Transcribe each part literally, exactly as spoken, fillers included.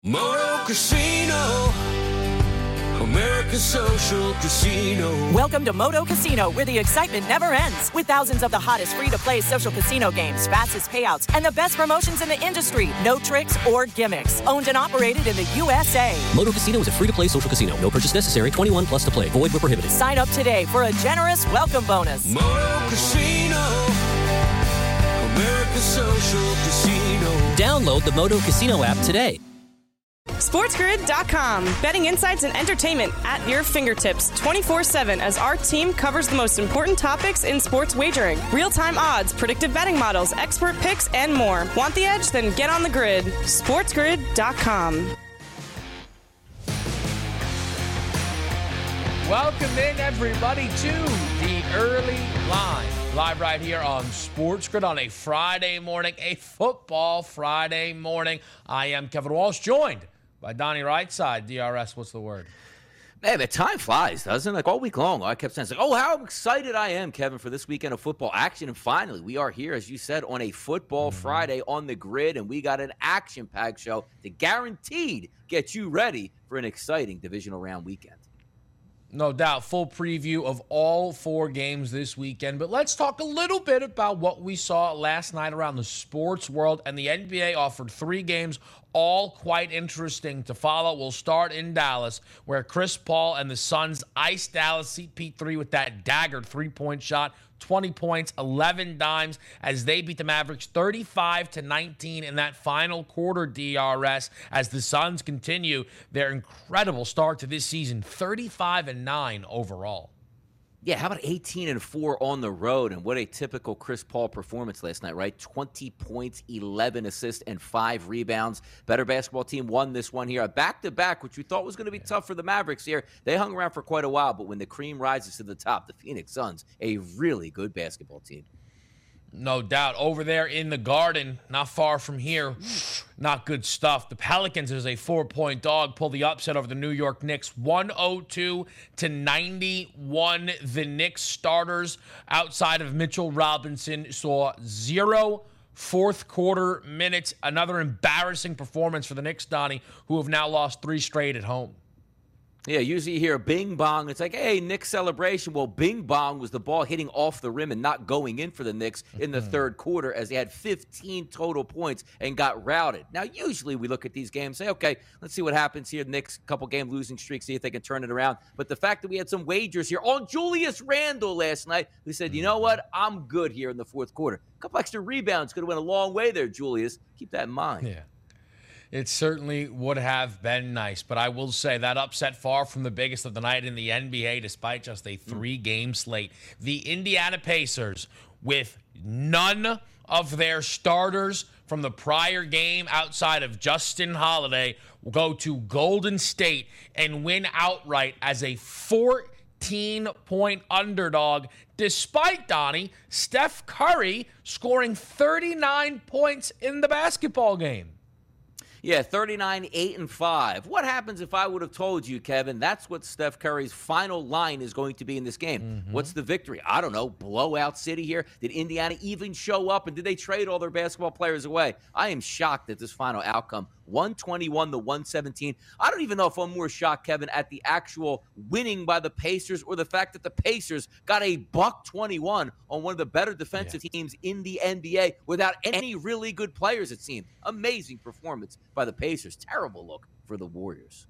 Moto Casino, America's Social Casino. Welcome to Moto Casino, where the excitement never ends. With thousands of the hottest free-to-play social casino games, fastest payouts, and the best promotions in the industry. No tricks or gimmicks. Owned and operated in the U S A. Moto Casino is a free-to-play social casino. No purchase necessary. twenty-one plus to play. Void where prohibited. Sign up today for a generous welcome bonus. Moto Casino, America's Social Casino. Download the Moto Casino app today. SportsGrid dot com. Betting insights and entertainment at your fingertips twenty-four seven as our team covers the most important topics in sports wagering. Real-time odds, predictive betting models, expert picks, and more. Want the edge? Then get on the grid. SportsGrid dot com. Welcome in, everybody, to the early line. Live right here on Sports Grid on a Friday morning, a football Friday morning. I am Kevin Walsh, joined by Donnie Rightside. D R S, what's the word? Man, the time flies, doesn't it? Like all week long, I kept saying, like, oh, how excited I am, Kevin, for this weekend of football action. And finally, we are here, as you said, on a football mm-hmm. Friday on the grid, and we got an action-packed show to guaranteed get you ready for an exciting divisional round weekend. No doubt, full preview of all four games this weekend. But let's talk a little bit about what we saw last night around the sports world. And the N B A offered three games, all quite interesting to follow. We'll start in Dallas, where Chris Paul and the Suns iced Dallas C P three with that dagger three-point shot. twenty points, eleven dimes, as they beat the Mavericks thirty-five to nineteen in that final quarter, D R S, as the Suns continue their incredible start to this season, thirty-five and nine overall. Yeah, how about eighteen and four on the road? And what a typical Chris Paul performance last night, right? twenty points, eleven assists, and five rebounds. Better basketball team won this one here. A back-to-back, which we thought was going to be yeah. tough for the Mavericks here. They hung around for quite a while, but when the cream rises to the top, the Phoenix Suns, a really good basketball team. No doubt. Over there in the Garden, not far from here, not good stuff. The Pelicans, as a four-point dog, pull the upset over the New York Knicks, one oh two to ninety-one. The Knicks starters, outside of Mitchell Robinson, saw zero fourth quarter minutes. Another embarrassing performance for the Knicks, Donnie, who have now lost three straight at home. Yeah, usually you hear bing bong. It's like, hey, Knicks celebration. Well, bing bong was the ball hitting off the rim and not going in for the Knicks in the mm-hmm. third quarter, as they had fifteen total points and got routed. Now, usually we look at these games and say, okay, let's see what happens here. The Knicks, couple game losing streak, see if they can turn it around. But the fact that we had some wagers here on Julius Randle last night, who said, you know what, I'm good here in the fourth quarter. A couple extra rebounds could have went a long way there, Julius. Keep that in mind. Yeah. It certainly would have been nice, but I will say that upset far from the biggest of the night in the N B A, despite just a three-game slate. The Indiana Pacers, with none of their starters from the prior game outside of Justin Holiday, will go to Golden State and win outright as a fourteen-point underdog, despite, Donnie, Steph Curry scoring thirty-nine points in the basketball game. Yeah, thirty-nine, eight, and five. What happens if I would have told you, Kevin, that's what Steph Curry's final line is going to be in this game? Mm-hmm. What's the victory? I don't know. Blowout city here? Did Indiana even show up, and did they trade all their basketball players away? I am shocked at this final outcome. one twenty-one to one seventeen. I don't even know if I'm more shocked, Kevin, at the actual winning by the Pacers or the fact that the Pacers got a buck twenty-one on one of the better defensive yeah. teams in the N B A without any really good players, it seemed. Amazing performance by the Pacers. Terrible look for the Warriors.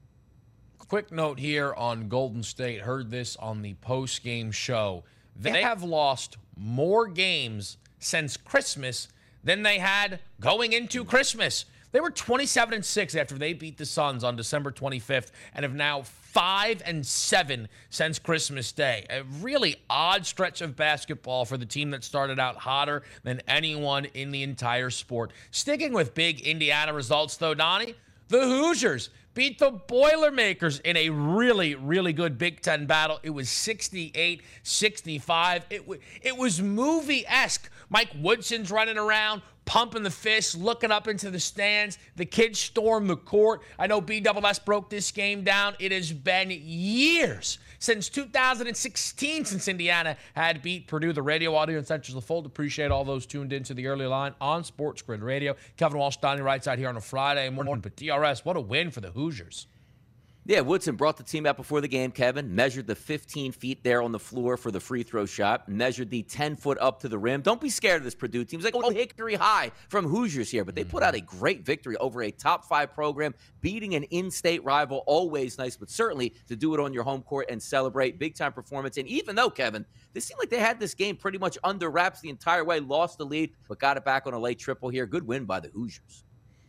Quick note here on Golden State. Heard this on the post-game show. They have lost more games since Christmas than they had going into Christmas. They were twenty-seven and six after they beat the Suns on December twenty-fifth and have now five and seven since Christmas Day. A really odd stretch of basketball for the team that started out hotter than anyone in the entire sport. Sticking with big Indiana results, though, Donnie, the Hoosiers beat the Boilermakers in a really, really good Big Ten battle. It was sixty-eight sixty-five. It, w- it was movie-esque. Mike Woodson's running around, pumping the fist, looking up into the stands. The kids storm the court. I know B S S broke this game down. It has been years since two thousand sixteen since Indiana had beat Purdue. The radio audience enters the fold. Appreciate all those tuned into the early line on Sports Grid Radio. Kevin Walsh, Donnie right side here on a Friday morning. But D R S, what a win for the Hoosiers. Yeah, Woodson brought the team out before the game, Kevin, measured the fifteen feet there on the floor for the free throw shot, measured the ten foot up to the rim. Don't be scared of this Purdue team. It's like, oh, Hickory High from Hoosiers here, but they put out a great victory over a top five program, beating an in-state rival. Always nice, but certainly to do it on your home court and celebrate big-time performance. And even though, Kevin, they seemed like they had this game pretty much under wraps the entire way, lost the lead, but got it back on a late triple here. Good win by the Hoosiers.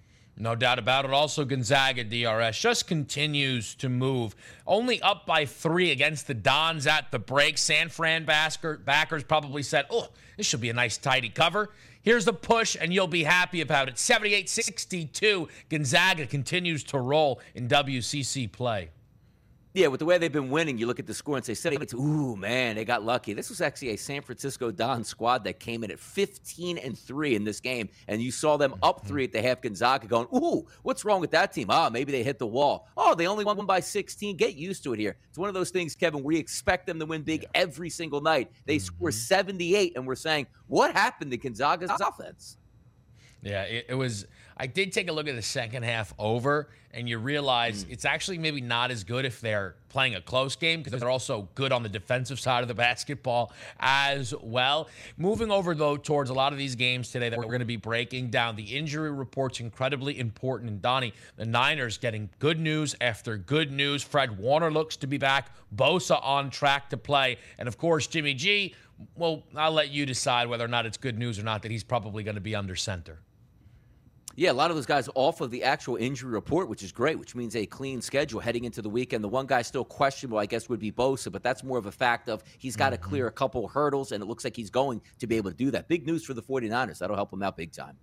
No doubt about it. Also, Gonzaga, D R S, just continues to move. Only up by three against the Dons at the break. San Fran backers probably said, oh, this should be a nice, tidy cover. Here's the push, and you'll be happy about it. seventy-eight sixty-two. Gonzaga continues to roll in W C C play. Yeah, with the way they've been winning, you look at the score and say, ooh, man, they got lucky. This was actually a San Francisco Don squad that came in at fifteen and three in this game, and you saw them up three at the half. Gonzaga going, ooh, what's wrong with that team? Ah, maybe they hit the wall. Oh, they only won by sixteen. Get used to it here. It's one of those things, Kevin, we expect them to win big every single night. They mm-hmm. score seventy-eight, and we're saying, what happened to Gonzaga's offense? Yeah, it, it was – I did take a look at the second half over, and you realize mm. it's actually maybe not as good if they're playing a close game because they're also good on the defensive side of the basketball as well. Moving over, though, towards a lot of these games today that we're going to be breaking down, the injury report's incredibly important. And, Donnie, the Niners getting good news after good news. Fred Warner looks to be back. Bosa on track to play. And, of course, Jimmy G, well, I'll let you decide whether or not it's good news or not that he's probably going to be under center. Yeah, a lot of those guys off of the actual injury report, which is great, which means a clean schedule heading into the weekend. The one guy still questionable, I guess, would be Bosa, but that's more of a fact of he's got to mm-hmm. clear a couple of hurdles, and it looks like he's going to be able to do that. Big news for the 49ers. That'll help him out big time.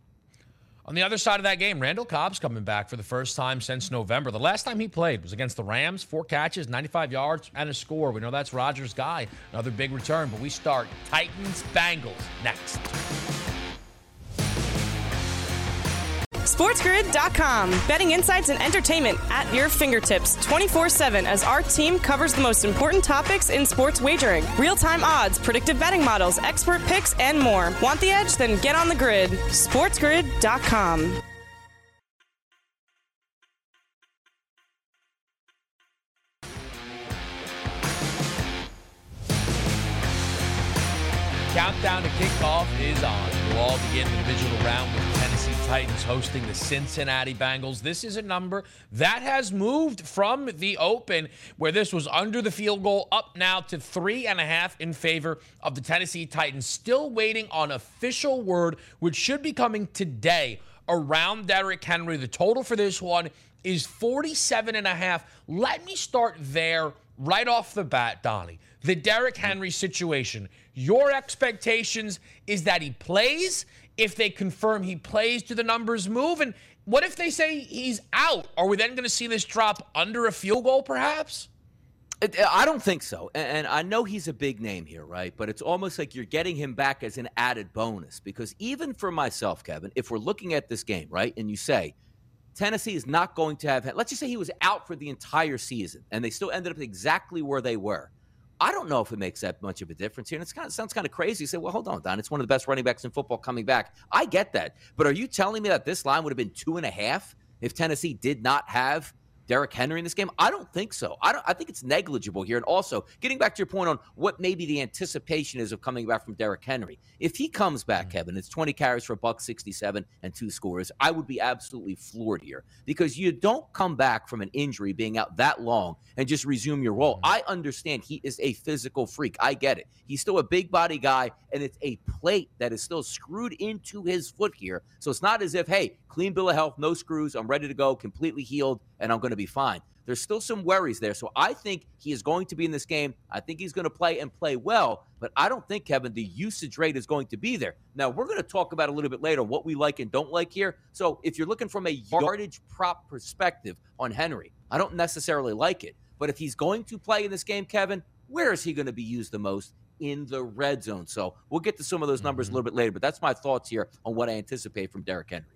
On the other side of that game, Randall Cobb's coming back for the first time since November. The last time he played was against the Rams, four catches, ninety-five yards, and a score. We know that's Rodgers' guy. Another big return, but we start Titans-Bengals next. SportsGrid dot com. Betting insights and entertainment at your fingertips twenty-four seven as our team covers the most important topics in sports wagering. Real-time odds, predictive betting models, expert picks, and more. Want the edge? Then get on the grid. SportsGrid dot com. Countdown to kickoff is on. We'll all begin the divisional round with the Tennessee Titans hosting the Cincinnati Bengals. This is a number that has moved from the open, where this was under the field goal, up now to three and a half in favor of the Tennessee Titans. Still waiting on official word, which should be coming today, around Derrick Henry. The total for this one is forty-seven and a half. Let me start there right off the bat, Donnie. The Derrick Henry situation. Your expectations is that he plays. If they confirm he plays, do the numbers move? And what if they say he's out? Are we then going to see this drop under a field goal, perhaps? I don't think so. And I know he's a big name here, right? But it's almost like you're getting him back as an added bonus. Because even for myself, Kevin, if we're looking at this game, right, and you say Tennessee is not going to have – let's just say he was out for the entire season, and they still ended up exactly where they were. I don't know if it makes that much of a difference here. And it's kind of, it sounds kind of crazy. You say, well, hold on, Don. It's one of the best running backs in football coming back. I get that. But are you telling me that this line would have been two and a half if Tennessee did not have Derrick Henry in this game? I don't think so. I don't. I think it's negligible here. And also, getting back to your point on what maybe the anticipation is of coming back from Derrick Henry. If he comes back, mm-hmm. Kevin, it's twenty carries for a buck sixty-seven and two scores, I would be absolutely floored here, because you don't come back from an injury being out that long and just resume your role. Mm-hmm. I understand he is a physical freak. I get it. He's still a big body guy, and it's a plate that is still screwed into his foot here. So it's not as if, hey, clean bill of health, no screws, I'm ready to go, completely healed, and I'm going to be fine. There's still some worries there. So I think he is going to be in this game. I think he's going to play and play well. But I don't think, Kevin, the usage rate is going to be there. Now, we're going to talk about a little bit later what we like and don't like here. So if you're looking from a yardage prop perspective on Henry, I don't necessarily like it. But if he's going to play in this game, Kevin, where is he going to be used the most? In the red zone. So we'll get to some of those numbers mm-hmm. a little bit later. But that's my thoughts here on what I anticipate from Derrick Henry.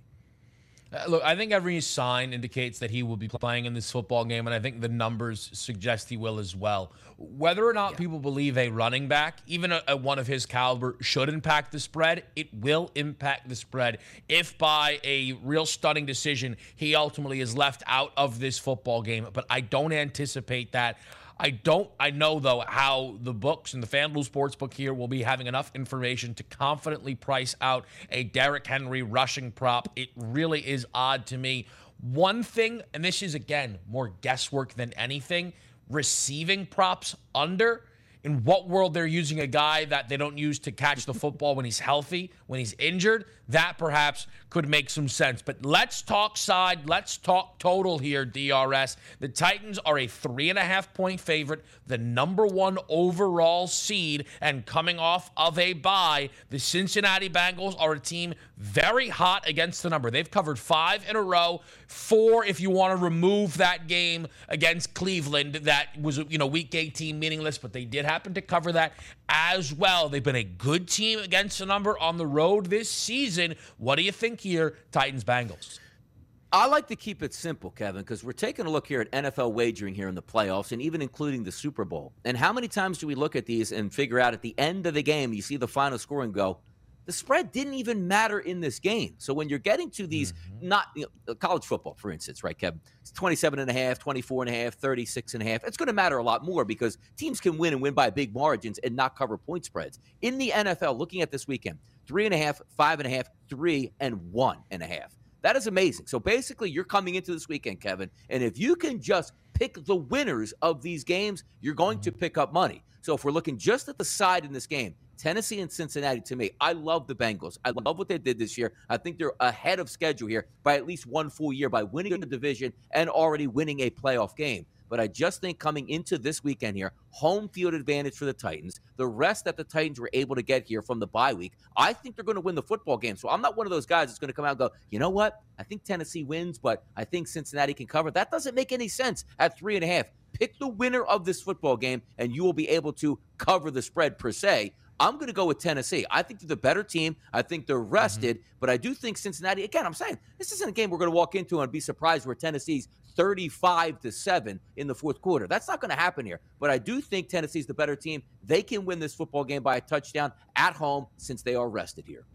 Uh, look, I think every sign indicates that he will be playing in this football game, and I think the numbers suggest he will as well. Whether or not yeah. people believe a running back, even a, a one of his caliber, should impact the spread, it will impact the spread if by a real stunning decision he ultimately is left out of this football game. But I don't anticipate that. I don't, I know, though, how the books and the FanDuel Sportsbook here will be having enough information to confidently price out a Derrick Henry rushing prop. It really is odd to me. One thing, and this is, again, more guesswork than anything, receiving props under. In what world they're using a guy that they don't use to catch the football when he's healthy, when he's injured, that perhaps could make some sense. But let's talk side. Let's talk total here, D R S. The Titans are a three and a half point favorite, the number one overall seed, and coming off of a bye. The Cincinnati Bengals are a team very hot against the number. They've covered five in a row, four if you want to remove that game against Cleveland that was, you know, week eighteen meaningless, but they did happen to cover that as well. They've been a good team against the number on the road this season. What do you think here, Titans Bengals? I like to keep it simple, Kevin, because we're taking a look here at N F L wagering here in the playoffs and even including the Super Bowl. And how many times do we look at these and figure out at the end of the game, you see the final score and go, the spread didn't even matter in this game. So when you're getting to these, mm-hmm. not you know, college football, for instance, right, Kevin? It's twenty-seven and a half, twenty-four and a half, thirty-six and a half. It's going to matter a lot more because teams can win and win by big margins and not cover point spreads. In the N F L, looking at this weekend, three and a half, five and a half, three and one and a half. That is amazing. So basically, you're coming into this weekend, Kevin, and if you can just pick the winners of these games, you're going to pick up money. So if we're looking just at the side in this game, Tennessee and Cincinnati, to me, I love the Bengals. I love what they did this year. I think they're ahead of schedule here by at least one full year by winning the division and already winning a playoff game. But I just think coming into this weekend here, home field advantage for the Titans, the rest that the Titans were able to get here from the bye week, I think they're going to win the football game. So I'm not one of those guys that's going to come out and go, you know what? I think Tennessee wins, but I think Cincinnati can cover. That doesn't make any sense at three and a half. Pick the winner of this football game, and you will be able to cover the spread per se. I'm going to go with Tennessee. I think they're the better team. I think they're rested, mm-hmm. but I do think Cincinnati, again, I'm saying, this isn't a game we're going to walk into and be surprised where Tennessee's thirty-five to seven in the fourth quarter. That's not going to happen here, but I do think Tennessee's the better team. They can win this football game by a touchdown at home since they are rested here.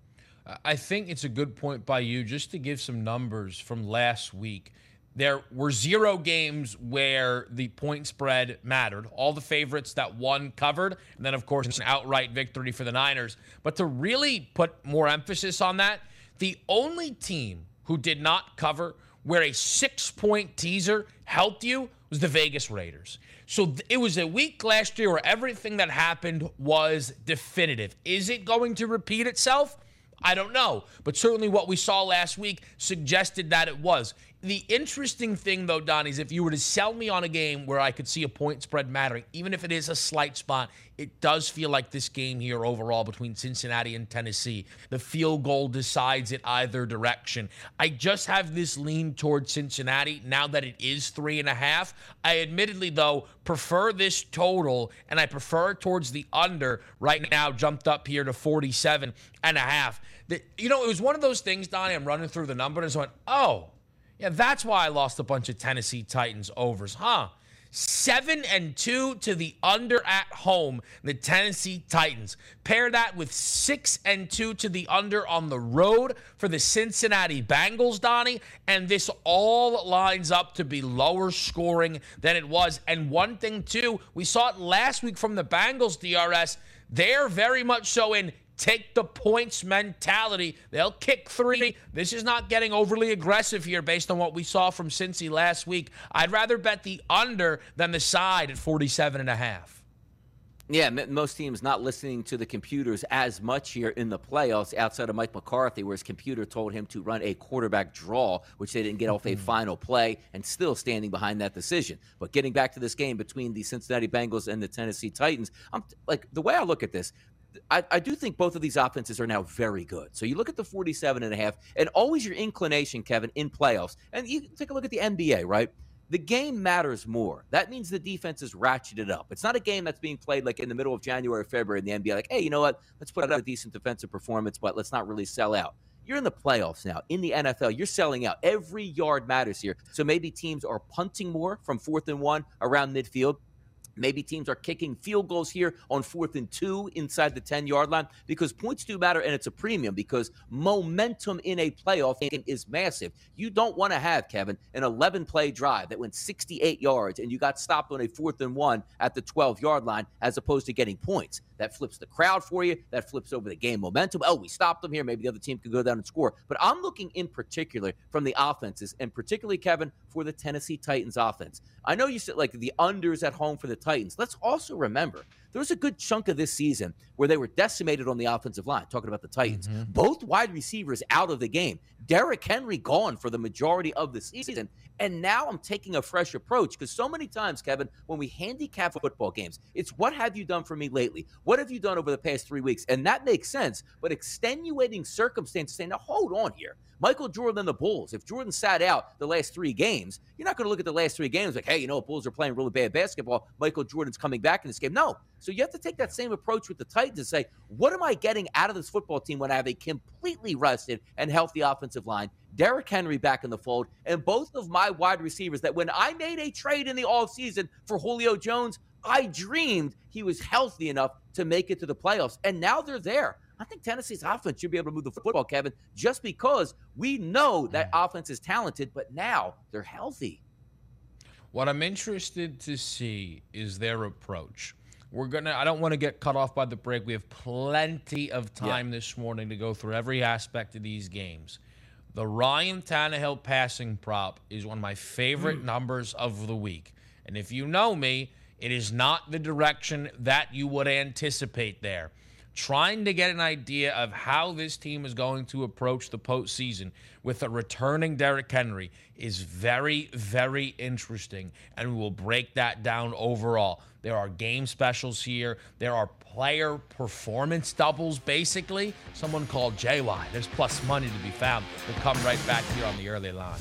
I think it's a good point by you just to give some numbers from last week. There were zero games where the point spread mattered. All the favorites that won covered, and then, of course, it's an outright victory for the Niners. But to really put more emphasis on that, the only team who did not cover where a six-point teaser helped you was the Vegas Raiders. So th- it was a week last year where everything that happened was definitive. Is it going to repeat itself? I don't know, but certainly what we saw last week suggested that it was. The interesting thing, though, Donnie, is if you were to sell me on a game where I could see a point spread mattering, even if it is a slight spot, it does feel like this game here overall between Cincinnati and Tennessee. The field goal decides it either direction. I just have this lean towards Cincinnati now that it is three and a half. I admittedly, though, prefer this total, and I prefer it towards the under right now, jumped up here to forty-seven and a half. The, you know, it was one of those things, Donnie, I'm running through the numbers and I went, oh, yeah, that's why I lost a bunch of Tennessee Titans overs, huh? Seven and two to the under at home, the Tennessee Titans. Pair that with six and two to the under on the road for the Cincinnati Bengals, Donnie, and this all lines up to be lower scoring than it was. And one thing, too, we saw it last week from the Bengals, D R S. They're very much so in take the points mentality. They'll kick three. This is not getting overly aggressive here based on what we saw from Cincy last week. I'd rather bet the under than the side at forty-seven and a half. Yeah, most teams not listening to the computers as much here in the playoffs outside of Mike McCarthy, where his computer told him to run a quarterback draw, which they didn't get off a final play, and still standing behind that decision. But getting back to this game between the Cincinnati Bengals and the Tennessee Titans, I'm like the way I look at this, I, I do think both of these offenses are now very good. So you look at the forty-seven and a half, and always your inclination, Kevin, in playoffs, and you take a look at the N B A, right? The game matters more. That means the defense is ratcheted up. It's not a game that's being played like in the middle of January or February in the N B A, like, hey, you know what? Let's put out a decent defensive performance, but let's not really sell out. You're in the playoffs now. In the N F L, you're selling out. Every yard matters here. So maybe teams are punting more from fourth and one around midfield. Maybe teams are kicking field goals here on fourth and two inside the ten-yard line because points do matter, and it's a premium because momentum in a playoff game is massive. You don't want to have, Kevin, an eleven-play drive that went sixty-eight yards and you got stopped on a fourth and one at the twelve-yard line as opposed to getting points. That flips the crowd for you. That flips over the game momentum. Oh, we stopped them here. Maybe the other team could go down and score. But I'm looking in particular from the offenses, and particularly, Kevin, for the Tennessee Titans offense. I know you said like the unders at home for the Titans. Let's also remember there was a good chunk of this season where they were decimated on the offensive line, talking about the Titans. Mm-hmm. Both wide receivers out of the game. Derrick Henry gone for the majority of the season. And now I'm taking a fresh approach because so many times, Kevin, when we handicap football games, it's what have you done for me lately? What have you done over the past three weeks? And that makes sense. But extenuating circumstances saying, now hold on here. Michael Jordan and the Bulls, if Jordan sat out the last three games, you're not going to look at the last three games like, hey, you know, Bulls are playing really bad basketball. Michael Jordan's coming back in this game. No. So you have to take that same approach with the Titans and say, what am I getting out of this football team when I have a completely rested and healthy offensive line, Derrick Henry back in the fold, and both of my wide receivers that when I made a trade in the offseason for Julio Jones, I dreamed he was healthy enough to make it to the playoffs. And now they're there. I think Tennessee's offense should be able to move the football, Kevin, just because we know that offense is talented, but now they're healthy. What I'm interested to see is their approach. We're going to, I don't want to get cut off by the break. We have plenty of time yeah. this morning to go through every aspect of these games. The Ryan Tannehill passing prop is one of my favorite mm. numbers of the week. And if you know me, it is not the direction that you would anticipate there. Trying to get an idea of how this team is going to approach the postseason with a returning Derrick Henry is very, very interesting, and we will break that down overall. There are game specials here. There are player performance doubles, basically. Someone called J Y. There's plus money to be found. We'll come right back here on the early line.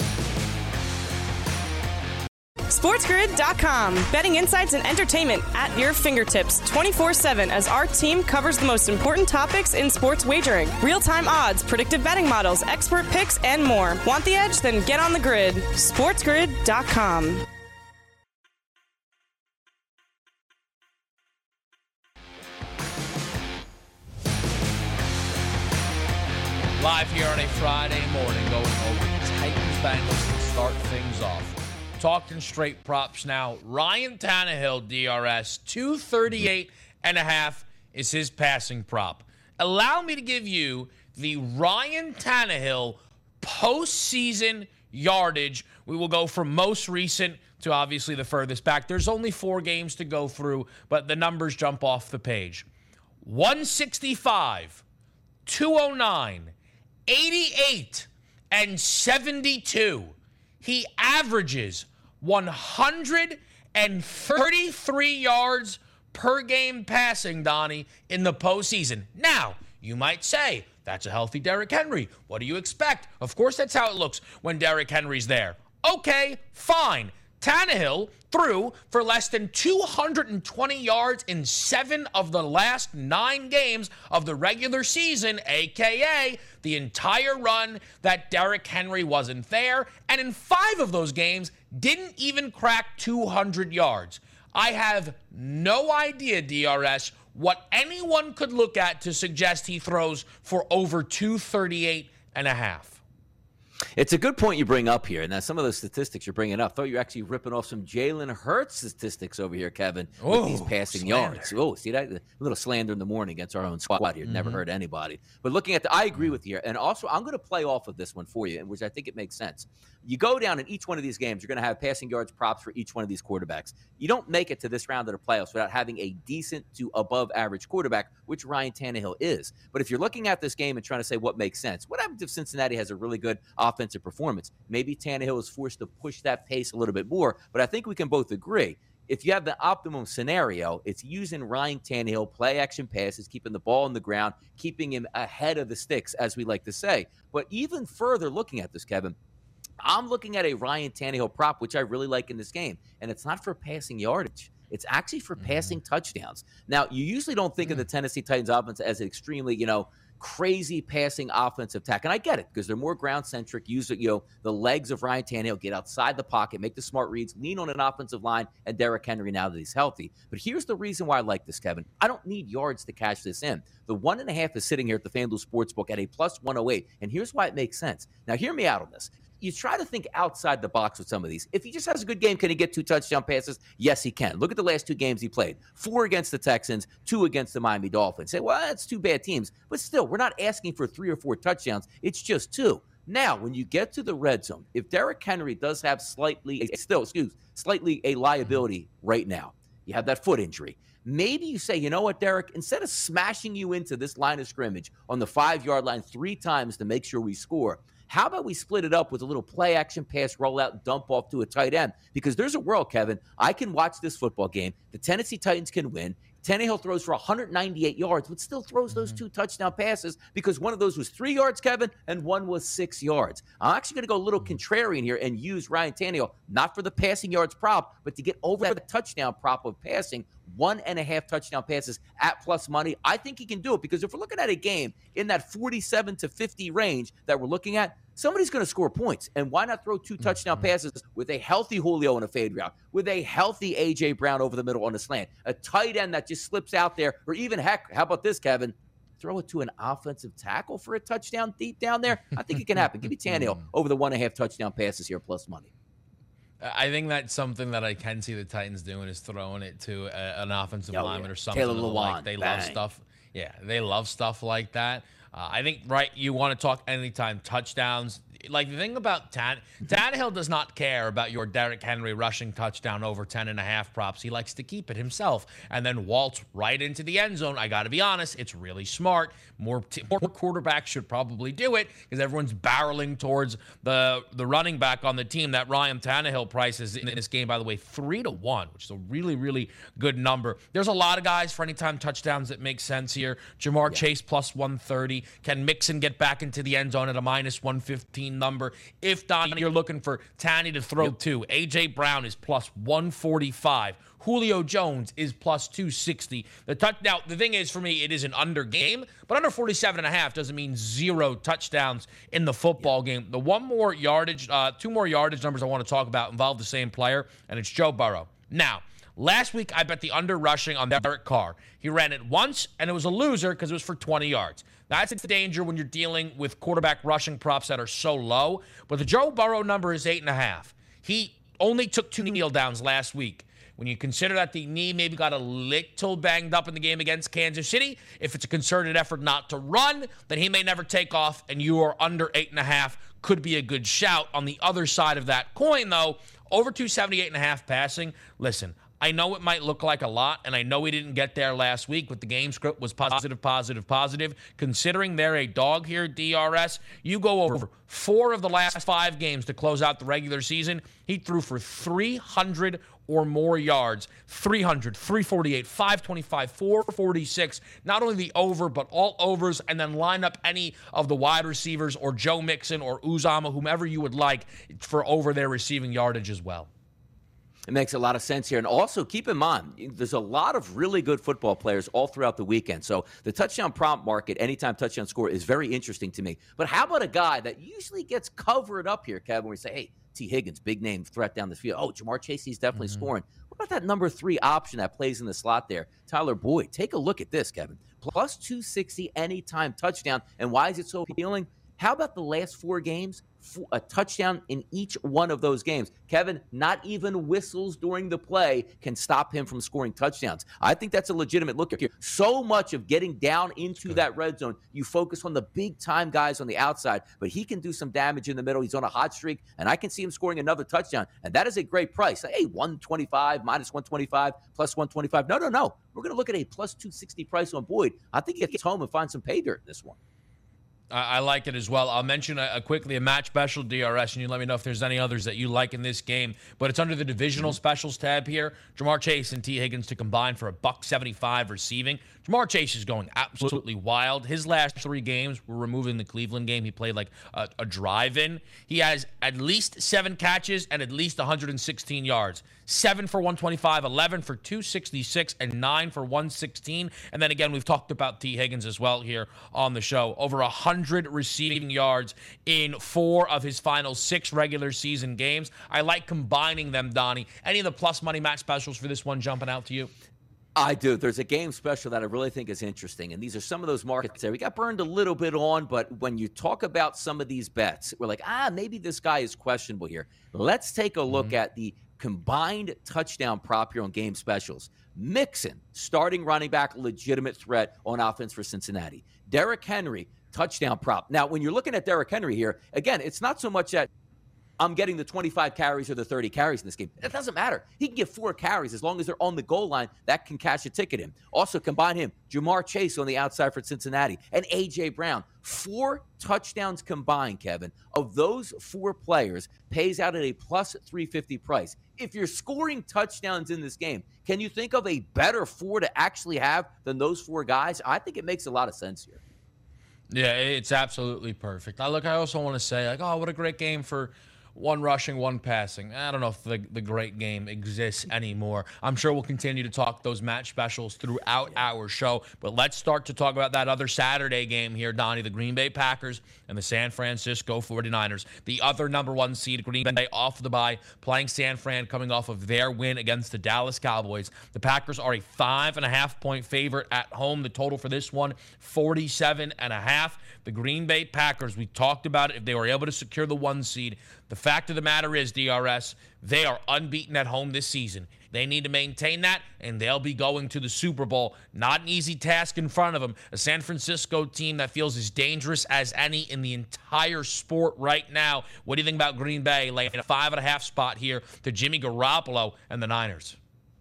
SportsGrid dot com. Betting insights and entertainment at your fingertips twenty-four seven as our team covers the most important topics in sports wagering. Real-time odds, predictive betting models, expert picks, and more. Want the edge? Then get on the grid. SportsGrid dot com. Live here on a Friday morning, going over Titans Bengals to start things off. Talking straight props now. Ryan Tannehill, D R S, two thirty-eight and a half is his passing prop. Allow me to give you the Ryan Tannehill postseason yardage. We will go from most recent to obviously the furthest back. There's only four games to go through, but the numbers jump off the page. one sixty-five, two oh nine, eighty-eight, and seventy-two. He averages one hundred thirty-three yards per game passing, Donnie, in the postseason. Now, you might say, that's a healthy Derrick Henry. What do you expect? Of course, that's how it looks when Derrick Henry's there. Okay, fine. Tannehill threw for less than two hundred twenty yards in seven of the last nine games of the regular season, a k a the entire run that Derrick Henry wasn't there, and in five of those games, didn't even crack two hundred yards. I have no idea, D R S, what anyone could look at to suggest he throws for over two thirty-eight and a half. It's a good point you bring up here. And now some of those statistics you're bringing up, I thought you were actually ripping off some Jalen Hurts statistics over here, Kevin, with Oh, these passing slander. yards. Oh, see that? A little slander in the morning against our own squad here. Never hurt anybody. But looking at the, I agree with you. And also, I'm going to play off of this one for you, which I think it makes sense. You go down in each one of these games, you're going to have passing yards props for each one of these quarterbacks. You don't make it to this round of the playoffs without having a decent to above average quarterback, which Ryan Tannehill is. But if you're looking at this game and trying to say what makes sense, what happens if Cincinnati has a really good offensive performance? Maybe Tannehill is forced to push that pace a little bit more, but I think we can both agree. If you have the optimum scenario, it's using Ryan Tannehill, play action passes, keeping the ball on the ground, keeping him ahead of the sticks, as we like to say. But even further looking at this, Kevin, I'm looking at a Ryan Tannehill prop, which I really like in this game, and it's not for passing yardage. It's actually for passing touchdowns. Now, you usually don't think of the Tennessee Titans offense as an extremely, you know, crazy passing offensive attack. And I get it because they're more ground-centric, use, you know, the legs of Ryan Tannehill, get outside the pocket, make the smart reads, lean on an offensive line, and Derrick Henry now that he's healthy. But here's the reason why I like this, Kevin. I don't need yards to cash this in. The one and a half is sitting here at the FanDuel Sportsbook at a plus one oh eight. And here's why it makes sense. Now, hear me out on this. You try to think outside the box with some of these. If he just has a good game, can he get two touchdown passes? Yes, he can. Look at the last two games he played. Four against the Texans, two against the Miami Dolphins. Say, well, that's two bad teams. But still, we're not asking for three or four touchdowns. It's just two. Now, when you get to the red zone, if Derrick Henry does have slightly, still, excuse, slightly a liability right now, you have that foot injury. Maybe you say, you know what, Derrick, instead of smashing you into this line of scrimmage on the five-yard line three times to make sure we score, how about we split it up with a little play action pass, roll out, dump off to a tight end? Because there's a world, Kevin, I can watch this football game. The Tennessee Titans can win. Tannehill throws for one hundred ninety-eight yards, but still throws those two touchdown passes because one of those was three yards, Kevin, and one was six yards. I'm actually going to go a little contrarian here and use Ryan Tannehill, not for the passing yards prop, but to get over the touchdown prop of passing one and a half touchdown passes at plus money. I think he can do it because if we're looking at a game in that forty-seven to fifty range that we're looking at, somebody's going to score points. And why not throw two touchdown passes with a healthy Julio on a fade route, with a healthy A J. Brown over the middle on a slant, a tight end that just slips out there, or even, heck, how about this, Kevin? Throw it to an offensive tackle for a touchdown deep down there. I think it can happen. Give me Tannehill over the one and a half touchdown passes here plus money. I think that's something that I can see the Titans doing is throwing it to a, an offensive Oh, lineman yeah. or something. Taylor of the Lewan, like. They bang. love stuff. Yeah, they love stuff like that. Uh, I think, right, you want to talk anytime touchdowns. Like, the thing about Tan, Tannehill does not care about your Derrick Henry rushing touchdown over ten and a half props. He likes to keep it himself and then waltz right into the end zone. I got to be honest, it's really smart. More, t- more quarterbacks should probably do it because everyone's barreling towards the, the running back on the team. That Ryan Tannehill price is in this game, by the way, three to one, which is a really, really good number. There's a lot of guys for anytime touchdowns that make sense here. Jamar yeah. Chase plus one thirty. Can Mixon get back into the end zone at a minus one fifteen number? If not, you're looking for Tanny to throw yep. to. A J. Brown is plus one forty-five. Julio Jones is plus two sixty. The touch, now, the thing is, for me, it is an under game, but under forty-seven and a half doesn't mean zero touchdowns in the football yeah. game. The one more yardage, uh, two more yardage numbers I want to talk about involve the same player, and it's Joe Burrow. Now, last week, I bet the under rushing on Derek Carr. He ran it once, and it was a loser because it was for twenty yards. That's the danger when you're dealing with quarterback rushing props that are so low. But the Joe Burrow number is eight and a half. He only took two kneel downs last week. When you consider that the knee maybe got a little banged up in the game against Kansas City, if it's a concerted effort not to run, then he may never take off, and you are under eight and a half. Could be a good shout. On the other side of that coin, though, over two seventy-eight and a half passing. Listen, I know it might look like a lot, and I know we didn't get there last week, but the game script was positive, positive, positive. Considering they're a dog here, D R S, you go over four of the last five games to close out the regular season. He threw for three hundred or more yards, three hundred, three forty-eight, five twenty-five, four forty-six. Not only the over, but all overs, and then line up any of the wide receivers or Joe Mixon or Uzama, whomever you would like, for over their receiving yardage as well. It makes a lot of sense here. And also, keep in mind, there's a lot of really good football players all throughout the weekend. So the touchdown prompt market, anytime touchdown score, is very interesting to me. But how about a guy that usually gets covered up here, Kevin, where we say, hey, T. Higgins, big name threat down the field. Oh, Jamar Chase, he's definitely mm-hmm. scoring. What about that number three option that plays in the slot there? Tyler Boyd. Take a look at this, Kevin. Plus two sixty anytime touchdown. And why is it so appealing? How about the last four games? A touchdown in each one of those games. Kevin, not even whistles during the play can stop him from scoring touchdowns. I think that's a legitimate look here. So much of getting down into that red zone, you focus on the big-time guys on the outside, but he can do some damage in the middle. He's on a hot streak, and I can see him scoring another touchdown, and that is a great price. Hey, one twenty-five, minus one twenty-five, plus one twenty-five. No, no, no. We're going to look at a plus two sixty price on Boyd. I think he gets home and find some pay dirt in this one. I like it as well. I'll mention a, a quickly a match special D R S, and you let me know if there's any others that you like in this game. But it's under the divisional mm-hmm. specials tab here. Jamar Chase and T. Higgins to combine for a buck seventy-five receiving. Jamar Chase is going absolutely wild. His last three games were removing the Cleveland game. He played like a, a drive-in. He has at least seven catches and at least one hundred sixteen yards. Seven for one twenty-five, eleven for two sixty-six, and nine for one sixteen. And then again, we've talked about T. Higgins as well here on the show. Over one hundred receiving yards in four of his final six regular season games. I like combining them, Donnie. Any of the plus money match specials for this one jumping out to you? I do. There's a game special that I really think is interesting, and these are some of those markets there. We got burned a little bit on, but when you talk about some of these bets, we're like, ah, maybe this guy is questionable here. Let's take a look mm-hmm. at the combined touchdown prop here on game specials. Mixon, starting running back, legitimate threat on offense for Cincinnati. Derrick Henry, touchdown prop. Now, when you're looking at Derrick Henry here, again, it's not so much that I'm getting the twenty-five carries or the thirty carries in this game. It doesn't matter. He can get four carries as long as they're on the goal line. That can cash a ticket in. Also, combine him, Jamar Chase on the outside for Cincinnati, and A J. Brown. Four touchdowns combined, Kevin, of those four players pays out at a plus three fifty price. If you're scoring touchdowns in this game, can you think of a better four to actually have than those four guys? I think it makes a lot of sense here. Yeah, it's absolutely perfect. I look, I also want to say, like, oh, what a great game for one rushing, one passing. I don't know if the, the great game exists anymore. I'm sure we'll continue to talk those match specials throughout our show. But let's start to talk about that other Saturday game here, Donnie, the Green Bay Packers and the San Francisco forty-niners. The other number one seed, Green Bay, off the bye, playing San Fran, coming off of their win against the Dallas Cowboys. The Packers are a five and a half point favorite at home. The total for this one, forty-seven and a half. The Green Bay Packers, we talked about it, if they were able to secure the one seed. The fact of the matter is, D R S, they are unbeaten at home this season. They need to maintain that, and they'll be going to the Super Bowl. Not an easy task in front of them. A San Francisco team that feels as dangerous as any in the entire sport right now. What do you think about Green Bay laying a five and a half spot here to Jimmy Garoppolo and the Niners?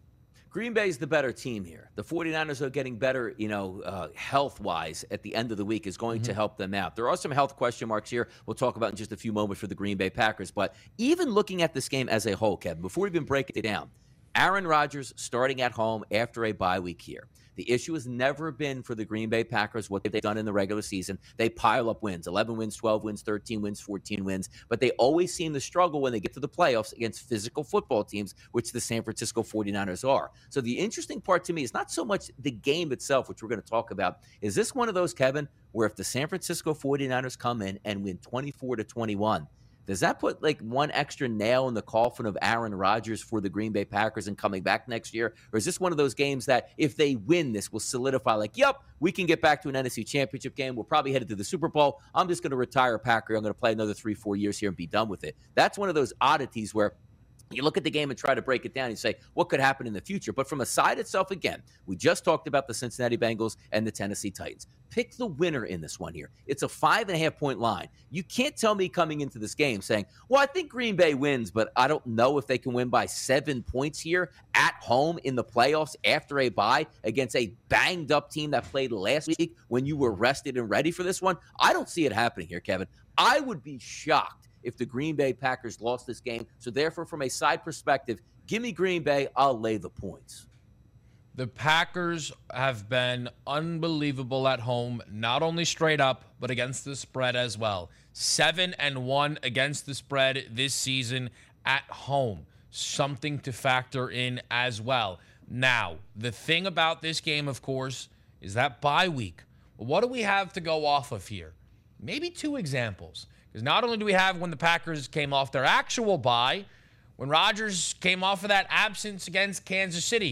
Green Bay is the better team here. The forty-niners are getting better, you know, uh, health-wise at the end of the week is going mm-hmm. to help them out. There are some health question marks here we'll talk about in just a few moments for the Green Bay Packers. But even looking at this game as a whole, Kevin, before we even break it down, Aaron Rodgers starting at home after a bye week here. The issue has never been for the Green Bay Packers what they've done in the regular season. They pile up wins, eleven wins, twelve wins, thirteen wins, fourteen wins, but they always seem to struggle when they get to the playoffs against physical football teams, which the San Francisco forty-niners are. So the interesting part to me is not so much the game itself, which we're going to talk about. Is this one of those, Kevin, where if the San Francisco forty-niners come in and win twenty-four to twenty-one, does that put like one extra nail in the coffin of Aaron Rodgers for the Green Bay Packers and coming back next year? Or is this one of those games that if they win this will solidify like, yep, we can get back to an N F C championship game. We're probably headed to the Super Bowl. I'm just going to retire a Packer. I'm going to play another three, four years here and be done with it. That's one of those oddities where you look at the game and try to break it down and say, what could happen in the future? But from a side itself, again, we just talked about the Cincinnati Bengals and the Tennessee Titans. Pick the winner in this one here. It's a five and a half point line. You can't tell me coming into this game saying, well, I think Green Bay wins, but I don't know if they can win by seven points here at home in the playoffs after a bye against a banged up team that played last week when you were rested and ready for this one. I don't see it happening here, Kevin. I would be shocked if the Green Bay Packers lost this game. So therefore, from a side perspective, give me Green Bay. I'll lay the points. The Packers have been unbelievable at home, not only straight up, but against the spread as well. Seven and one against the spread this season at home. Something to factor in as well. Now, the thing about this game, of course, is that bye week. What do we have to go off of here? Maybe two examples. Because not only do we have when the Packers came off their actual bye, when Rodgers came off of that absence against Kansas City,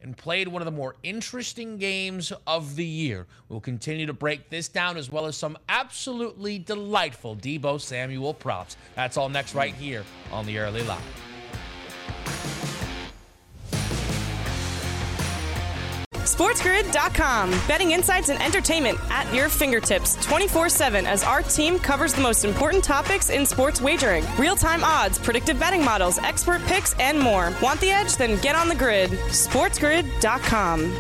and played one of the more interesting games of the year. We'll continue to break this down as well as some absolutely delightful Deebo Samuel props. That's all next right here on the Early Line. SportsGrid dot com. Betting insights and entertainment at your fingertips twenty-four seven as our team covers the most important topics in sports wagering. Real-time odds, predictive betting models, expert picks, and more. Want the edge? Then get on the grid. SportsGrid dot com.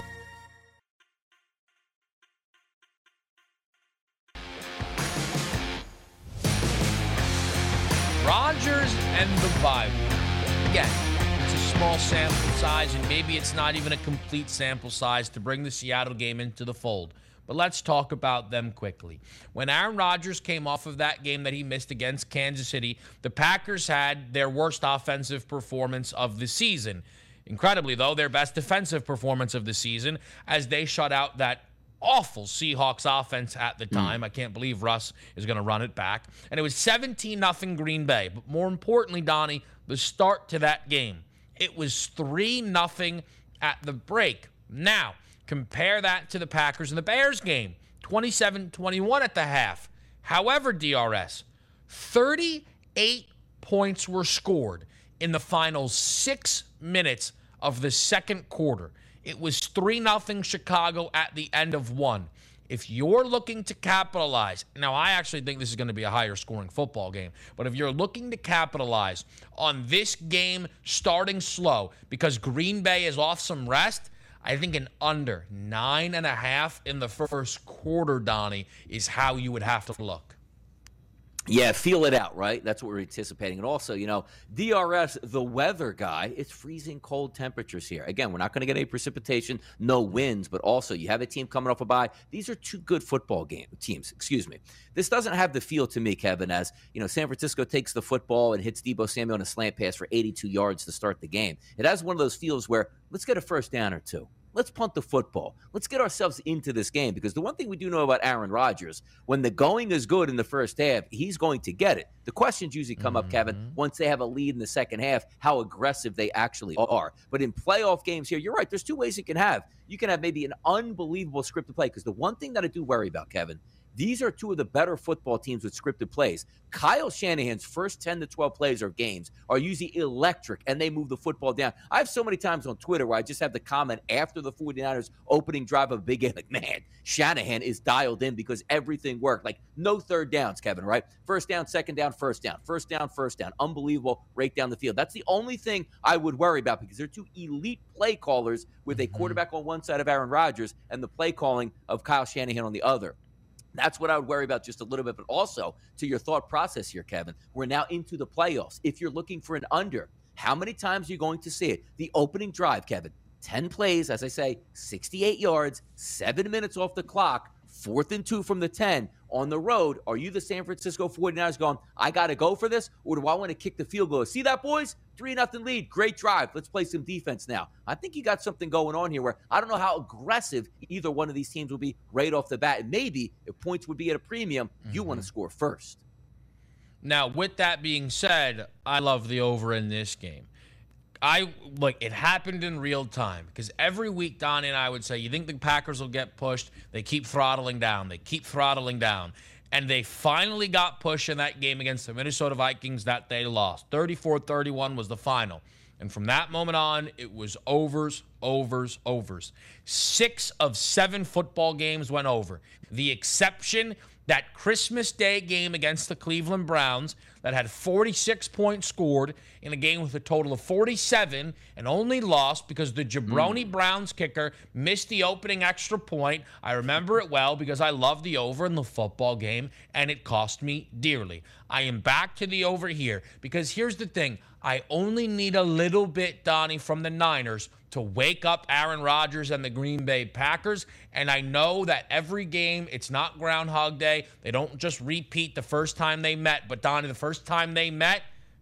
Rodgers and the Bible. Again, it's a small sample size, and maybe it's not even a complete sample size to bring the Seattle game into the fold. But let's talk about them quickly. When Aaron Rodgers came off of that game that he missed against Kansas City, the Packers had their worst offensive performance of the season. Incredibly, though, their best defensive performance of the season as they shut out that awful Seahawks offense at the time. Mm. I can't believe Russ is going to run it back. And it was seventeen nothing Green Bay. But more importantly, Donnie, the start to that game, it was three nothing at the break. Now, compare that to the Packers and the Bears game, twenty-seven twenty-one at the half. However, D R S, thirty-eight points were scored in the final six minutes of the second quarter. It was three nothing Chicago at the end of one. If you're looking to capitalize, now I actually think this is going to be a higher scoring football game, but if you're looking to capitalize on this game starting slow because Green Bay is off some rest, I think an under nine and a half in the first quarter, Donnie, is how you would have to look. Yeah, feel it out, right? That's what we're anticipating. And also, you know, D R S, the weather guy, it's freezing cold temperatures here. Again, we're not going to get any precipitation, no winds, but also you have a team coming off a bye. These are two good football game teams, excuse me. This doesn't have the feel to me, Kevin, as, you know, San Francisco takes the football and hits Deebo Samuel on a slant pass for eighty-two yards to start the game. It has one of those feels where let's get a first down or two. Let's punt the football. Let's get ourselves into this game because the one thing we do know about Aaron Rodgers, when the going is good in the first half, he's going to get it. The questions usually come mm-hmm. up, Kevin, once they have a lead in the second half, how aggressive they actually are. But in playoff games here, you're right, there's two ways you can have. You can have maybe an unbelievable scripted play because the one thing that I do worry about, Kevin, these are two of the better football teams with scripted plays. Kyle Shanahan's first ten to twelve plays or games are usually electric, and they move the football down. I have so many times on Twitter where I just have the comment after the 49ers opening drive of a big game, like, man, Shanahan is dialed in because everything worked. Like, no third downs, Kevin, right? First down, second down, first down. First down, first down. Unbelievable right down the field. That's the only thing I would worry about because they're two elite play callers with a quarterback on one side of Aaron Rodgers and the play calling of Kyle Shanahan on the other. That's what I would worry about just a little bit. But also, to your thought process here, Kevin, we're now into the playoffs. If you're looking for an under, how many times are you going to see it? The opening drive, Kevin, ten plays, as I say, sixty-eight yards, seven minutes off the clock, fourth and two from the ten on the road. Are you the San Francisco 49ers going, I got to go for this, or do I want to kick the field goal? See that, boys? three nothing lead. Great drive. Let's play some defense now. I think you got something going on here where I don't know how aggressive either one of these teams will be right off the bat. And maybe if points would be at a premium, mm-hmm. you want to score first. Now, with that being said, I love the over in this game. I like it happened in real time because every week Donnie and I would say, you think the Packers will get pushed? They keep throttling down. They keep throttling down. And they finally got pushed in that game against the Minnesota Vikings that they lost. thirty-four thirty-one was the final. And from that moment on, it was overs, overs, overs. Six of seven football games went over. The exception, that Christmas Day game against the Cleveland Browns that had forty-six points scored in a game with a total of forty-seven and only lost because the jabroni mm. Browns kicker missed the opening extra point. I remember it well because I love the over in the football game, and it cost me dearly. I am back to the over here because here's the thing. I only need a little bit, Donnie, from the Niners to wake up Aaron Rodgers and the Green Bay Packers. And I know that every game, it's not Groundhog Day. They don't just repeat the first time they met. But, Donnie, the first time they met,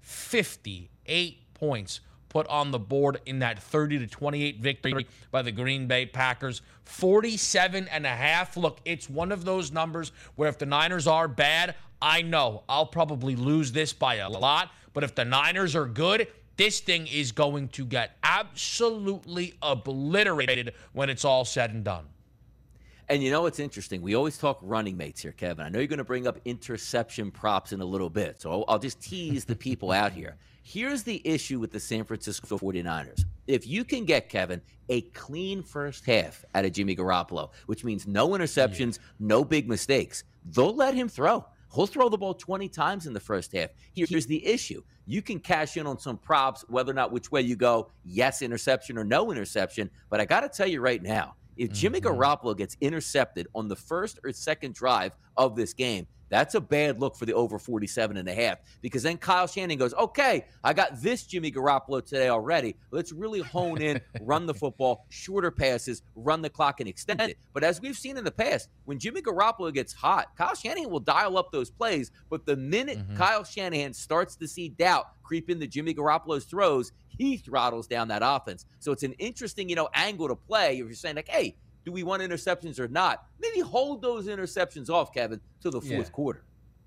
fifty-eight points put on the board in that thirty to twenty-eight victory by the Green Bay Packers. forty-seven and a half. Look, it's one of those numbers where if the Niners are bad, I know I'll probably lose this by a lot. But if the Niners are good, this thing is going to get absolutely obliterated when it's all said and done. And you know what's interesting? We always talk running mates here, Kevin. I know you're going to bring up interception props in a little bit, so I'll just tease the people out here. Here's the issue with the San Francisco forty-niners. If you can get, Kevin, a clean first half out of Jimmy Garoppolo, which means no interceptions, yeah. no big mistakes, they'll let him throw. He'll throw the ball twenty times in the first half. Here's the issue. You can cash in on some props, whether or not which way you go, yes, interception or no interception. But I got to tell you right now, if Jimmy mm-hmm. Garoppolo gets intercepted on the first or second drive of this game, that's a bad look for the over forty-seven and a half, because then Kyle Shanahan goes, okay, I got this Jimmy Garoppolo today already. Let's really hone in, run the football, shorter passes, run the clock, and extend it. But as we've seen in the past, when Jimmy Garoppolo gets hot, Kyle Shanahan will dial up those plays. But the minute mm-hmm. Kyle Shanahan starts to see doubt creep into Jimmy Garoppolo's throws, he throttles down that offense. So it's an interesting, you know, angle to play if you're saying, like, hey, do we want interceptions or not? Maybe hold those interceptions off, Kevin, to the fourth yeah. quarter.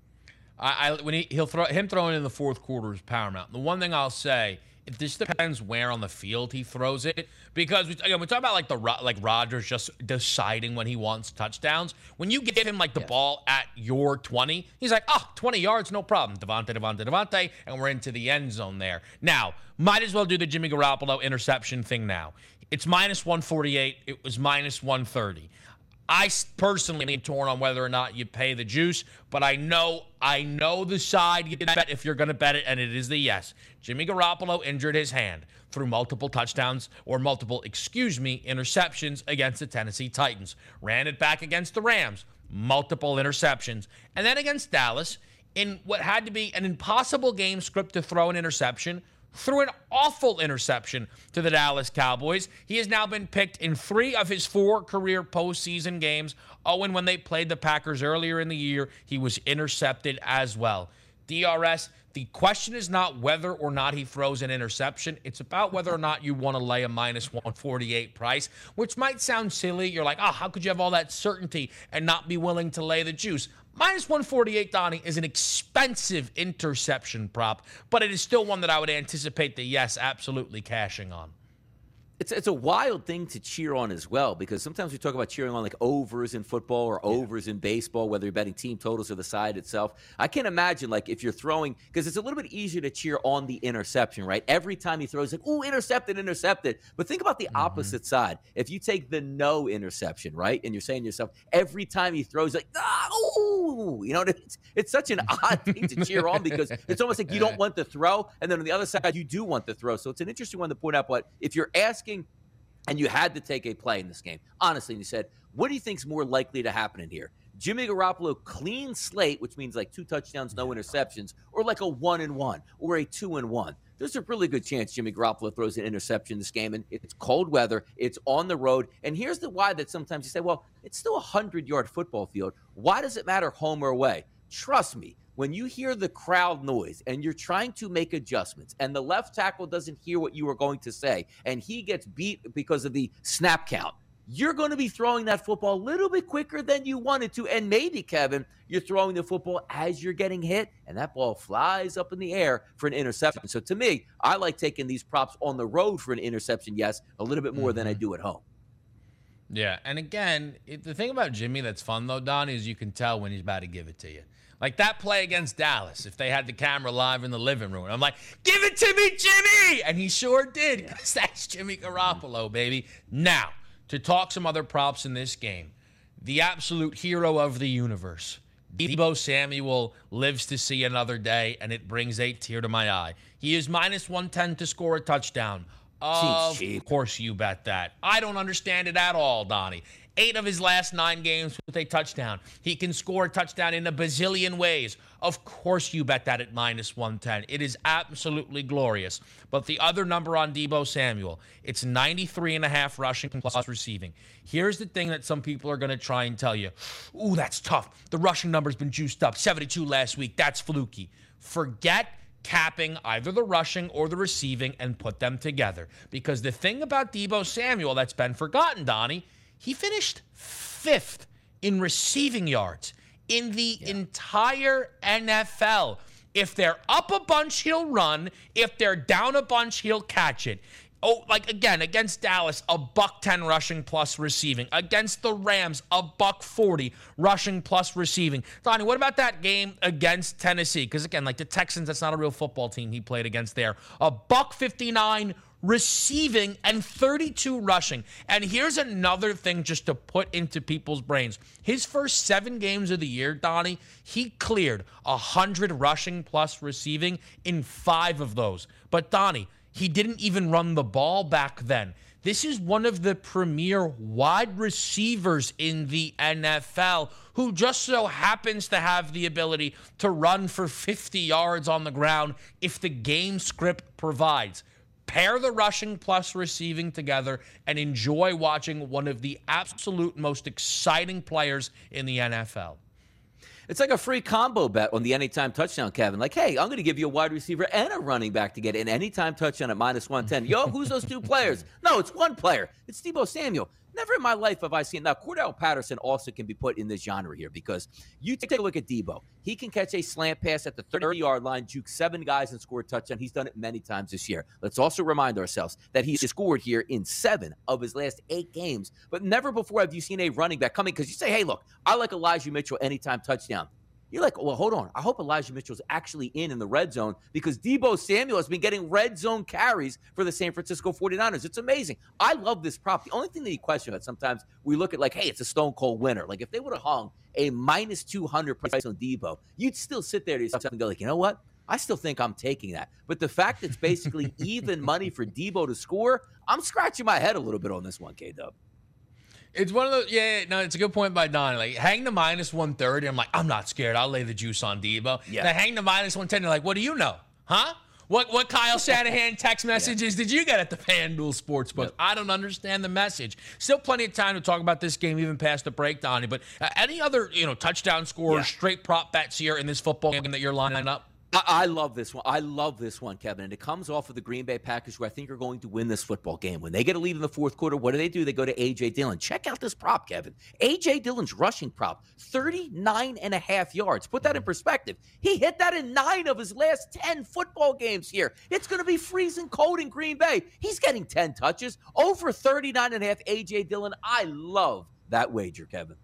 I, I when he he'll throw him throwing in the fourth quarter is paramount. The one thing I'll say, it just depends where on the field he throws it, because we, again, we talk about like the like Rodgers just deciding when he wants touchdowns. When you give him like the yeah. ball at your twenty, he's like, oh, twenty yards, no problem. Devontae, Devontae, Devontae, and we're into the end zone there. Now, might as well do the Jimmy Garoppolo interception thing now. It's minus one forty-eight. It was minus one thirty. I personally am torn on whether or not you pay the juice, but I know I know the side you bet if you're going to bet it, and it is the yes. Jimmy Garoppolo injured his hand through multiple touchdowns or multiple, excuse me, interceptions against the Tennessee Titans. Ran it back against the Rams, multiple interceptions. And then against Dallas, in what had to be an impossible game script to throw an interception, threw an awful interception to the Dallas Cowboys. He has now been picked in three of his four career postseason games. Oh, and when they played the Packers earlier in the year, he was intercepted as well. D R S, the question is not whether or not he throws an interception. It's about whether or not you want to lay a minus one forty-eight price, which might sound silly. You're like, oh, how could you have all that certainty and not be willing to lay the juice? Minus one forty-eight, Donnie, is an expensive interception prop, but it is still one that I would anticipate the yes, absolutely cashing on. It's it's a wild thing to cheer on as well, because sometimes we talk about cheering on like overs in football or overs yeah. in baseball, whether you're betting team totals or the side itself. I can't imagine like if you're throwing, because it's a little bit easier to cheer on the interception, right? Every time he throws, like, ooh, intercepted, intercepted. But think about the mm-hmm. opposite side. If you take the no interception, right, and you're saying to yourself, every time he throws, like, ah, ooh, you know, it's, it's such an odd thing to cheer on, because it's almost like you don't want to throw, and then on the other side, you do want to throw. So it's an interesting one to point out. But if you're asking, and you had to take a play in this game, honestly, and you said, what do you think's more likely to happen in here? Jimmy Garoppolo clean slate, which means like two touchdowns, no interceptions, or like a one and one or a two and one. There's a really good chance Jimmy Garoppolo throws an interception in this game, and it's cold weather, it's on the road. And here's the why that sometimes you say, well, it's still a hundred-yard football field. Why does it matter home or away? Trust me. When you hear the crowd noise and you're trying to make adjustments and the left tackle doesn't hear what you are going to say and he gets beat because of the snap count, you're going to be throwing that football a little bit quicker than you wanted to. And maybe, Kevin, you're throwing the football as you're getting hit and that ball flies up in the air for an interception. So to me, I like taking these props on the road for an interception, yes, a little bit more mm-hmm. than I do at home. Yeah, and again, it, the thing about Jimmy that's fun, though, Don, is you can tell when he's about to give it to you. Like that play against Dallas, if they had the camera live in the living room. I'm like, give it to me, Jimmy! And he sure did, because that's Jimmy Garoppolo, baby. Now, to talk some other props in this game, the absolute hero of the universe, Deebo Samuel, lives to see another day, and it brings a tear to my eye. He is minus one ten to score a touchdown. Of course you bet that. I don't understand it at all, Donnie. Eight of his last nine games with a touchdown. He can score a touchdown in a bazillion ways. Of course you bet that at minus one ten. It is absolutely glorious. But the other number on Deebo Samuel, it's ninety-three and a half rushing plus receiving. Here's the thing that some people are going to try and tell you. Ooh, that's tough. The rushing number's been juiced up. seventy-two last week. That's fluky. Forget capping either the rushing or the receiving and put them together. Because the thing about Deebo Samuel that's been forgotten, Donnie, he finished fifth in receiving yards in the yeah. entire N F L. If they're up a bunch, he'll run. If they're down a bunch, he'll catch it. Oh, like again, against Dallas, a buck ten rushing plus receiving. Against the Rams, a buck forty rushing plus receiving. Donnie, what about that game against Tennessee? Because again, like the Texans, that's not a real football team he played against there. A buck fifty-nine receiving and thirty-two rushing. And here's another thing just to put into people's brains. His first seven games of the year, Donnie, he cleared one hundred rushing plus receiving in five of those. But Donnie, he didn't even run the ball back then. This is one of the premier wide receivers in the N F L who just so happens to have the ability to run for fifty yards on the ground if the game script provides. Pair the rushing plus receiving together and enjoy watching one of the absolute most exciting players in the N F L. It's like a free combo bet on the anytime touchdown, Kevin. Like, hey, I'm going to give you a wide receiver and a running back to get an anytime touchdown at minus one ten. Yo, who's those two players? No, it's one player. It's Deebo Samuel. Never in my life have I seen. Now, Cordell Patterson also can be put in this genre here because you take a look at Deebo. He can catch a slant pass at the thirty-yard line, juke seven guys and score a touchdown. He's done it many times this year. Let's also remind ourselves that he's scored here in seven of his last eight games. But never before have you seen a running back coming because you say, hey, look, I like Elijah Mitchell anytime touchdown. You're like, well, hold on. I hope Elijah Mitchell's actually in in the red zone because Deebo Samuel has been getting red zone carries for the San Francisco forty-niners. It's amazing. I love this prop. The only thing that you question that sometimes we look at like, hey, it's a stone cold winner. Like if they would have hung a minus two hundred price on Deebo, you'd still sit there to yourself and go like, you know what? I still think I'm taking that. But the fact it's basically even money for Deebo to score, I'm scratching my head a little bit on this one, K-Dub. It's one of those, yeah, no, it's a good point by Don. Like, hang the minus one thirty. I'm like, I'm not scared. I'll lay the juice on Deebo. Yeah. Then hang the minus one ten. You're like, what do you know? Huh? What what Kyle Shanahan text messages yeah. did you get at the FanDuel Sportsbook? Yep. I don't understand the message. Still plenty of time to talk about this game, even past the break, Donnie. But uh, any other, you know, touchdown scorers, yeah. straight prop bets here in this football game that you're lining up? I, I love this one. I love this one, Kevin. And it comes off of the Green Bay Packers, who I think are going to win this football game. When they get a lead in the fourth quarter, what do they do? They go to A J. Dillon. Check out this prop, Kevin. A J. Dillon's rushing prop, thirty-nine and a half yards. Put that in perspective. He hit that in nine of his last ten football games here. It's going to be freezing cold in Green Bay. He's getting ten touches. Over thirty-nine and a half A J. Dillon. I love that wager, Kevin.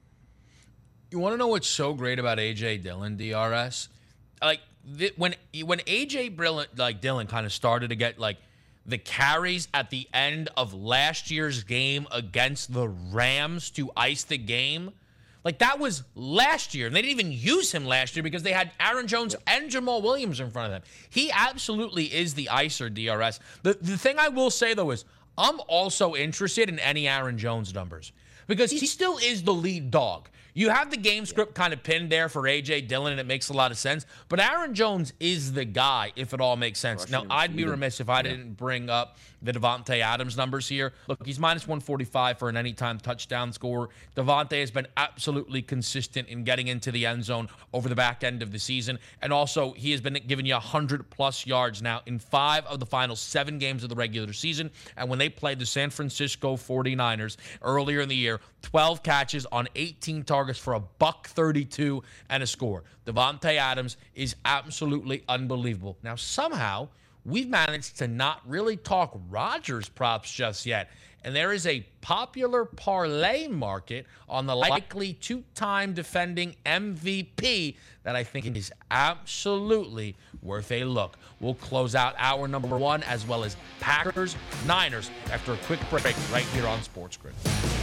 You want to know what's so great about A J. Dillon, D R S? Like, the, when when A J. Dillon, like Dillon kind of started to get like the carries at the end of last year's game against the Rams to ice the game, like that was last year. And they didn't even use him last year because they had Aaron Jones yep. and Jamal Williams in front of them. He absolutely is the icer, D R S. The, the thing I will say, though, is I'm also interested in any Aaron Jones numbers because he still is the lead dog. You have the game script kind of pinned there for A J. Dillon, and it makes a lot of sense. But Aaron Jones is the guy, if it all makes sense. Rushing now, I'd be remiss if I yeah. didn't bring up the Davante Adams numbers here. Look, he's minus one forty-five for an anytime touchdown score. Davante has been absolutely consistent in getting into the end zone over the back end of the season. And also, he has been giving you one hundred plus yards now in five of the final seven games of the regular season. And when they played the San Francisco forty-niners earlier in the year, twelve catches on eighteen targets for a buck thirty-two and a score. Davante Adams is absolutely unbelievable. Now, somehow, we've managed to not really talk Rodgers props just yet. And there is a popular parlay market on the likely two-time defending M V P that I think is absolutely worth a look. We'll close out hour number one as well as Packers, Niners after a quick break right here on SportsGrid.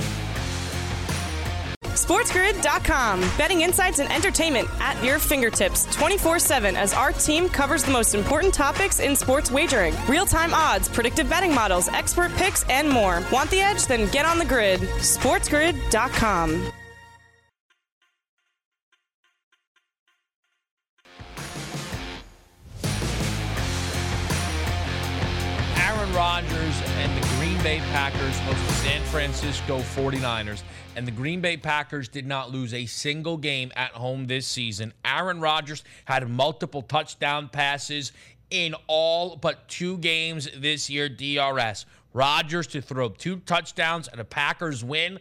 SportsGrid dot com. Betting insights and entertainment at your fingertips twenty-four seven as our team covers the most important topics in sports wagering. Real-time odds, predictive betting models, expert picks, and more. Want the edge? Then get on the grid. SportsGrid dot com. Aaron Rodgers and the Green Bay Packers host the San Francisco forty-niners, and the Green Bay Packers did not lose a single game at home this season. Aaron Rodgers had multiple touchdown passes in all but two games this year, D R S. Rodgers to throw two touchdowns and a Packers win,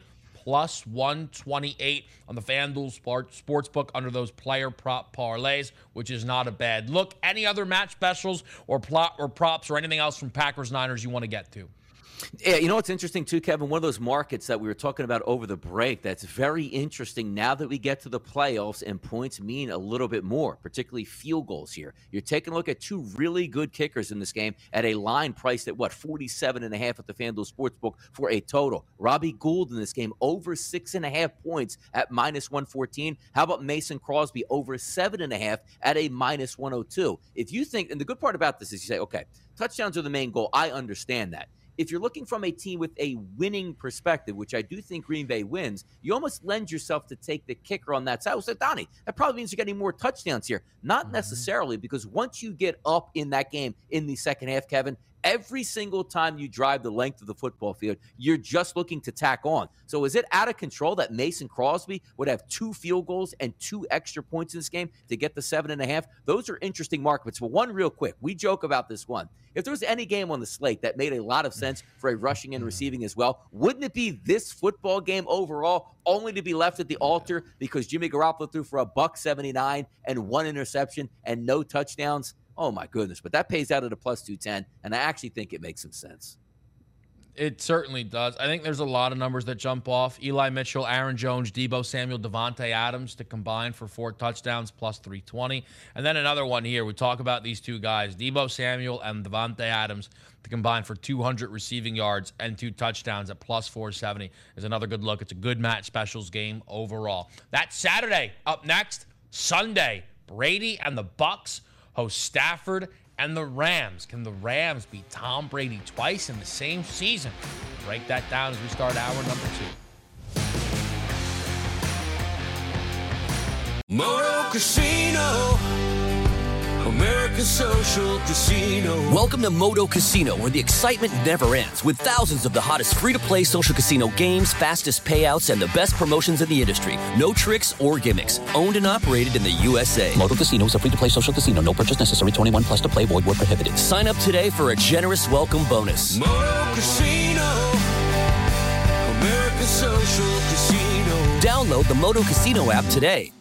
plus one twenty-eight on the FanDuel Sport, Sportsbook under those player prop parlays, which is not a bad look. Any other match specials or plot or props or anything else from Packers Niners you want to get to? Yeah, you know what's interesting too, Kevin? One of those markets that we were talking about over the break that's very interesting now that we get to the playoffs and points mean a little bit more, particularly field goals here. You're taking a look at two really good kickers in this game at a line priced at, what, forty-seven and a half at the FanDuel Sportsbook for a total. Robbie Gould in this game over six and a half points at minus one fourteen. How about Mason Crosby over seven and a half at a minus one oh two? If you think, and the good part about this is you say, okay, touchdowns are the main goal. I understand that. If you're looking from a team with a winning perspective, which I do think Green Bay wins, you almost lend yourself to take the kicker on that side. I said, Donnie, that probably means you're getting more touchdowns here. Not mm-hmm. necessarily, because once you get up in that game in the second half, Kevin, every single time you drive the length of the football field, you're just looking to tack on. So is it out of control that Mason Crosby would have two field goals and two extra points in this game to get the seven and a half? Those are interesting markets. But one real quick, we joke about this one. If there was any game on the slate that made a lot of sense for a rushing and receiving as well, wouldn't it be this football game overall, only to be left at the altar because Jimmy Garoppolo threw for a buck seventy-nine and one interception and no touchdowns? Oh, my goodness. But that pays out at a plus two ten, and I actually think it makes some sense. It certainly does. I think there's a lot of numbers that jump off. Eli Mitchell, Aaron Jones, Deebo Samuel, Devontae Adams to combine for four touchdowns, plus three twenty. And then another one here. We talk about these two guys, Deebo Samuel and Devontae Adams, to combine for two hundred receiving yards and two touchdowns at plus four seventy is another good look. It's a good match specials game overall. That's Saturday. Up next, Sunday, Brady and the Bucs host Stafford and the Rams. Can the Rams beat Tom Brady twice in the same season? Break that down as we start hour number two. Moto Casino, America's social casino. Welcome to Moto Casino, where the excitement never ends, with thousands of the hottest free-to-play social casino games, fastest payouts, and the best promotions in the industry. No tricks or gimmicks. Owned and operated in the U S A. Moto Casino is a free-to-play social casino. No purchase necessary. twenty-one plus to play. Void where prohibited. Sign up today for a generous welcome bonus. Moto Casino, America's social casino. Download the Moto Casino app today.